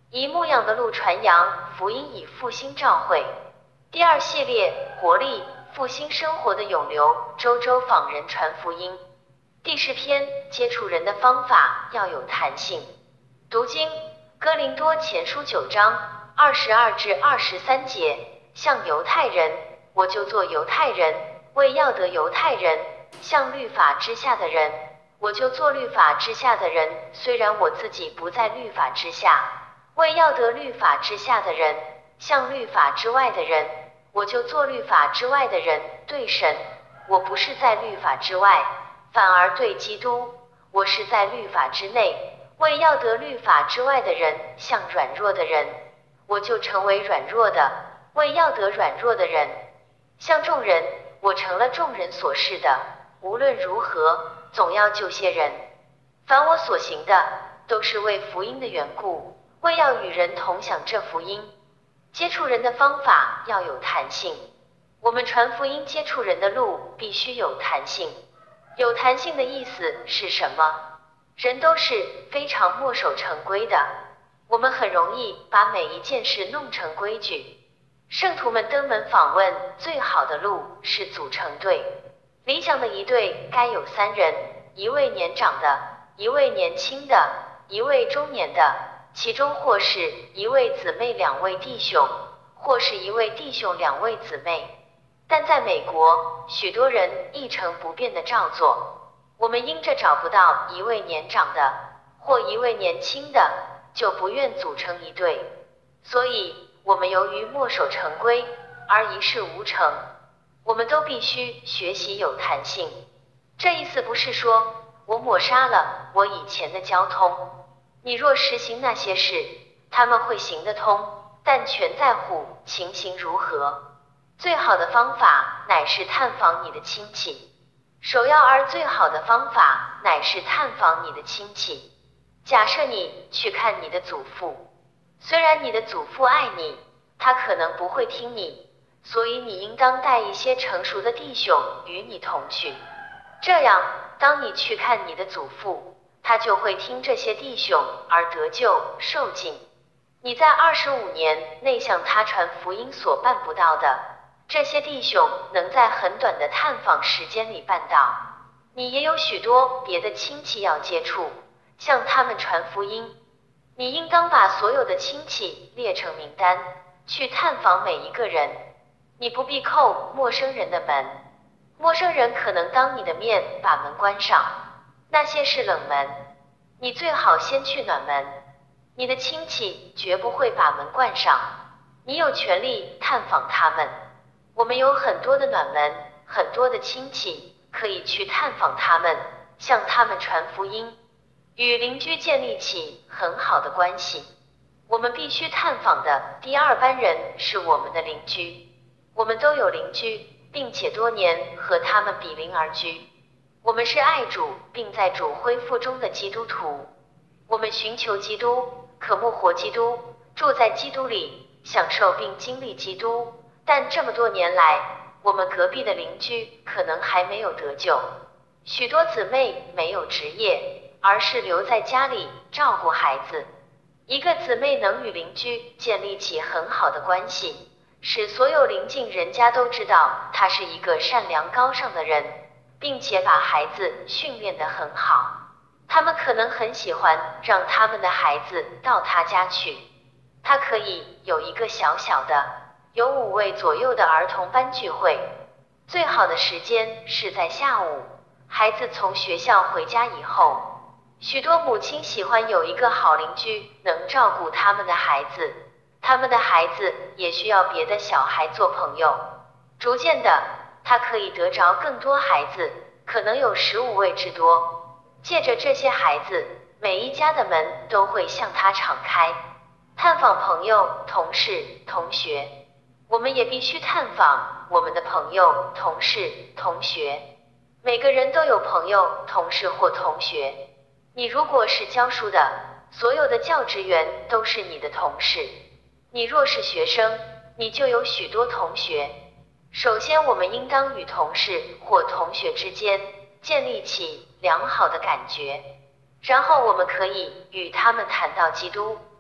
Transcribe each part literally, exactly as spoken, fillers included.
以牧养的路传扬福音，以复兴召会。第二系列，活力复兴生活的涌流，周周访人传福音。第十篇，接触人的方法要有弹性。读经，哥林多前书九章二十二至二十三节，像犹太人，我就做犹太人，为要得犹太人；像律法之下的人，我就做律法之下的人，虽然我自己不在律法之下，为要得律法之下的人；像律法之外的人，我就做律法之外的人。对神，我不是在律法之外，反而对基督，我是在律法之内，为要得律法之外的人。像软弱的人，我就成为软弱的，为要得软弱的人；像众人，我成了众人所示的，无论如何，总要救些人。凡我所行的，都是为福音的缘故，为要与人同享这福音。接触人的方法要有弹性。我们传福音接触人的路必须有弹性。有弹性的意思是什么？人都是非常墨守成规的，我们很容易把每一件事弄成规矩。圣徒们登门访问，最好的路是组成队。理想的一队该有三人，一位年长的，一位年轻的，一位中年的，其中或是一位姊妹两位弟兄，或是一位弟兄两位姊妹。但在美国，许多人一成不变的照做。我们因着找不到一位年长的或一位年轻的，就不愿组成一队，所以我们由于墨守成规而一事无成。我们都必须学习有弹性。这意思不是说我抹杀了我以前的交通，你若实行那些事，他们会行得通，但全在乎情形如何。最好的方法乃是探访你的亲戚，首要而最好的方法乃是探访你的亲戚。假设你去看你的祖父，虽然你的祖父爱你，他可能不会听你，所以你应当带一些成熟的弟兄与你同去。这样，当你去看你的祖父，他就会听这些弟兄而得救受尽。你在二十五年内向他传福音所办不到的，这些弟兄能在很短的探访时间里办到。你也有许多别的亲戚要接触，向他们传福音。你应当把所有的亲戚列成名单，去探访每一个人。你不必叩陌生人的门，陌生人可能当你的面把门关上，那些是冷门，你最好先去暖门。你的亲戚绝不会把门关上，你有权利探访他们。我们有很多的暖门，很多的亲戚，可以去探访他们，向他们传福音，与邻居建立起很好的关系。我们必须探访的第二班人是我们的邻居。我们都有邻居，并且多年和他们比邻而居。我们是爱主并在主恢复中的基督徒。我们寻求基督，渴慕活基督，住在基督里，享受并经历基督。但这么多年来，我们隔壁的邻居可能还没有得救。许多姊妹没有职业，而是留在家里照顾孩子。一个姊妹能与邻居建立起很好的关系，使所有邻近人家都知道她是一个善良高尚的人，并且把孩子训练得很好。他们可能很喜欢让他们的孩子到她家去。她可以有一个小小的有五位左右的儿童班聚会，最好的时间是在下午，孩子从学校回家以后。许多母亲喜欢有一个好邻居能照顾他们的孩子，他们的孩子也需要别的小孩做朋友。逐渐的，他可以得着更多孩子，可能有十五位之多。借着这些孩子，每一家的门都会向他敞开。探访朋友、同事、同学。我们也必须探访我们的朋友、同事、同学。每个人都有朋友、同事或同学。你如果是教书的，所有的教职员都是你的同事。你若是学生，你就有许多同学。首先，我们应当与同事或同学之间建立起良好的感觉，然后我们可以与他们谈到基督，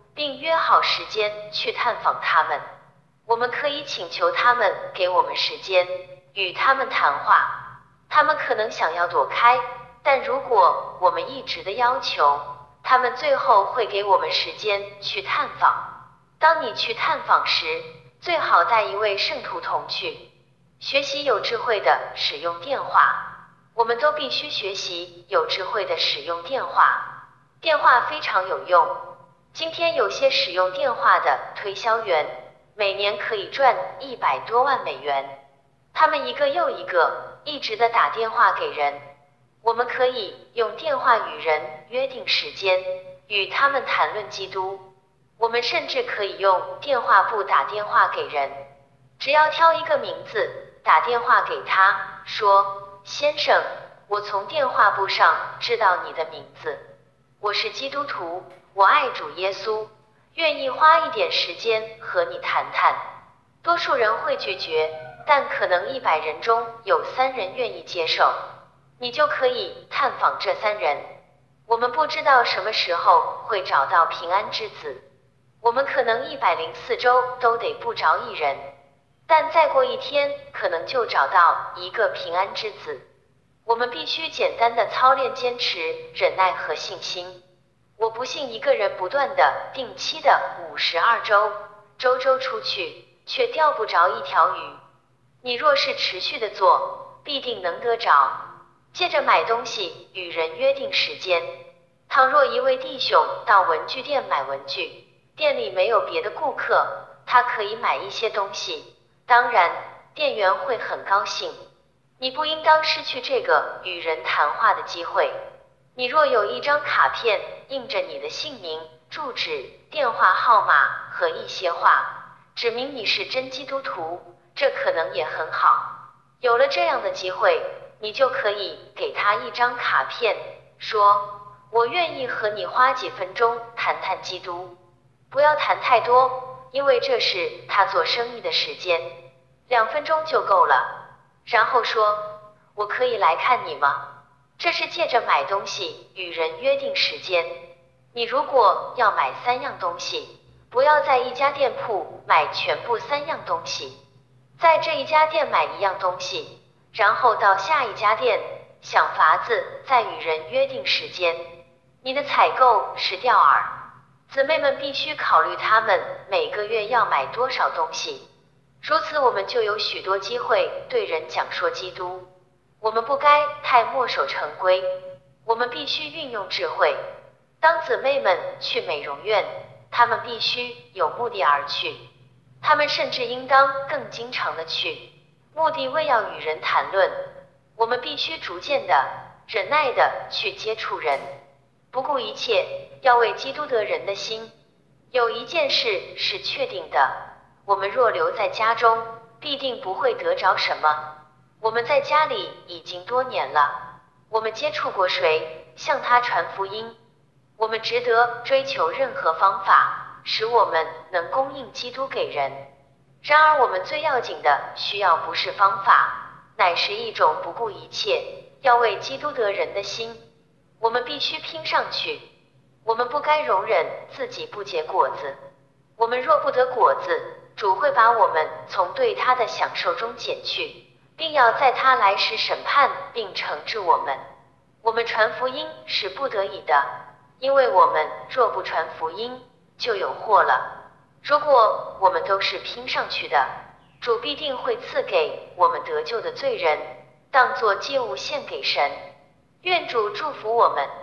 并约好时间去探访他们。我们可以请求他们给我们时间，与他们谈话。他们可能想要躲开，但如果我们一直的要求，他们最后会给我们时间去探访。当你去探访时，最好带一位圣徒同去。学习有智慧的使用电话，我们都必须学习有智慧的使用电话。电话非常有用。今天有些使用电话的推销员，每年可以赚一百多万美元。他们一个又一个，一直的打电话给人。我们可以用电话与人约定时间，与他们谈论基督。我们甚至可以用电话簿打电话给人，只要挑一个名字，打电话给他，说：先生，我从电话簿上知道你的名字，我是基督徒，我爱主耶稣，愿意花一点时间和你谈谈。多数人会拒绝，但可能一百人中有三人愿意接受，你就可以探访这三人。我们不知道什么时候会找到平安之子，我们可能一百零四周都得不着一人，但再过一天可能就找到一个平安之子。我们必须简单的操练坚持、忍耐和信心。我不信一个人不断的、定期的五十二周，周周出去，却钓不着一条鱼。你若是持续的做，必定能得着。借着买东西与人约定时间。倘若一位弟兄到文具店买文具，店里没有别的顾客，他可以买一些东西，当然，店员会很高兴。你不应当失去这个与人谈话的机会。你若有一张卡片，印着你的姓名、住址、电话号码和一些话，指明你是真基督徒，这可能也很好。有了这样的机会，你就可以给他一张卡片，说：我愿意和你花几分钟谈谈基督。不要谈太多，因为这是他做生意的时间，两分钟就够了。然后说：我可以来看你吗？这是借着买东西与人约定时间。你如果要买三样东西，不要在一家店铺买全部三样东西，在这一家店买一样东西，然后到下一家店，想法子再与人约定时间。你的采购是钓饵，姊妹们必须考虑他们每个月要买多少东西，如此我们就有许多机会对人讲说基督。我们不该太墨守成规，我们必须运用智慧。当姊妹们去美容院，她们必须有目的而去，她们甚至应当更经常的去，目的为要与人谈论。我们必须逐渐的、忍耐的去接触人，不顾一切，要为基督得人的心。有一件事是确定的，我们若留在家中，必定不会得着什么。我们在家里已经多年了，我们接触过谁，向他传福音。我们值得追求任何方法，使我们能供应基督给人。然而我们最要紧的需要不是方法，乃是一种不顾一切，要为基督得人的心。我们必须拼上去，我们不该容忍自己不结果子。我们若不得果子，主会把我们从对他的享受中剪去，并要在他来时审判并惩治我们。我们传福音是不得已的，因为我们若不传福音，就有祸了。如果我们都是拼上去的，主必定会赐给我们得救的罪人，当作祭物献给神。愿主祝福我们。